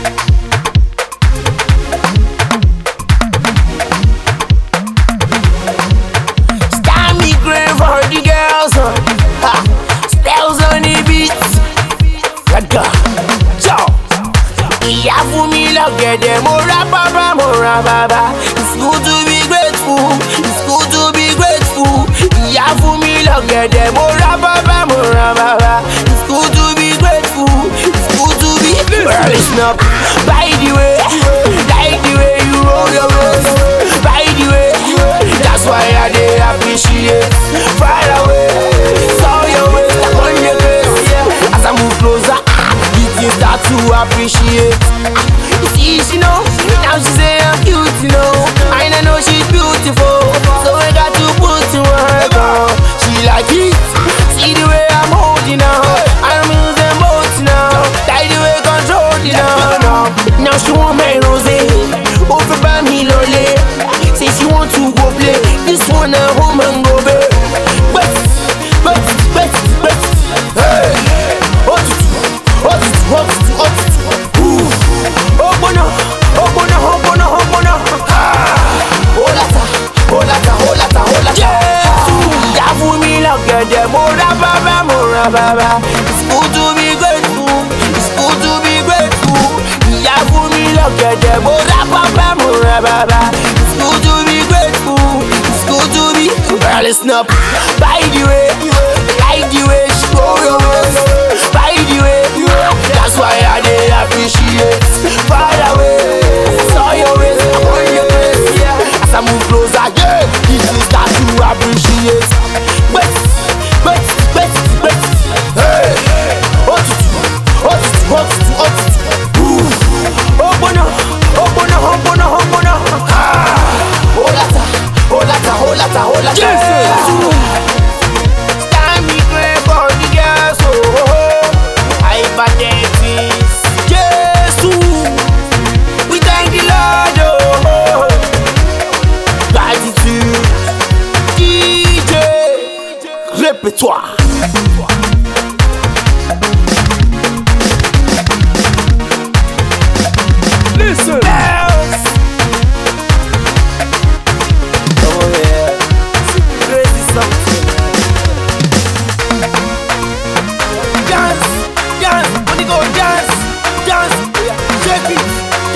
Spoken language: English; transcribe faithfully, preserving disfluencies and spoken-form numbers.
Stand me grave for the girls, huh? Ha. Spells on the beats. Raga, ciao. Ìyá fún mi lọ́gẹ̀dẹ̀, mo ra bàbá, mo ra bàbá. It's good to be grateful, it's good to be grateful. Ìyá fún mi lọ́gẹ̀dẹ̀, mo ra bàbá, mo ra bàbá. It's good to be grateful, it's good to be. Well, listen up, by the way, like the way you roll your waist. By the way, that's why I dey appreciate. Far away, saw your waist upon your face. Yeah. As I move closer, you start to appreciate. You see, she know, now she say I'm cute, you know. And I know she's beautiful, so I got to put to her girl. She like it, see the way I'm holding her. I'm using both now, like the way controlling her now. Now she want my rose, over by me lolly. Say she want to go play, this one at home and go back. But, but, but, but, hey, what? Hot, hot, hot, ooh. Open up, open up, open up, open up. Holata, holata, holata, holata. Yeah, for me lọ́gẹ̀dẹ̀, mo ra bàbá, mo ra bàbá. It's good to be grateful, it's good to be grateful. Ìyá fún mi lọ́gẹ̀dẹ̀, mo ra bàbá, mo ra bàbá. It's good to be grateful, it's good to be. Well, listen up, by the way, like the way she go your waist. By the way, that's why I dey appreciate. Far away, saw your waist, I want your face, yeah. As I move closer, yeah, you should start to appreciate. But, but, but, but, hey, hot, hot, hot, hot, ooh. Open up, open up, open up, open up. Ah, holata, holata, holata, holata. Yeah. Stand me great for the girls, oh, oh. Hypertentis, Jesus, we thank the Lord, oh. Gratitude, D J, répertoire. Listen, girls, come over here, crazy something. Dance, dance, when you go dance, dance, shake it.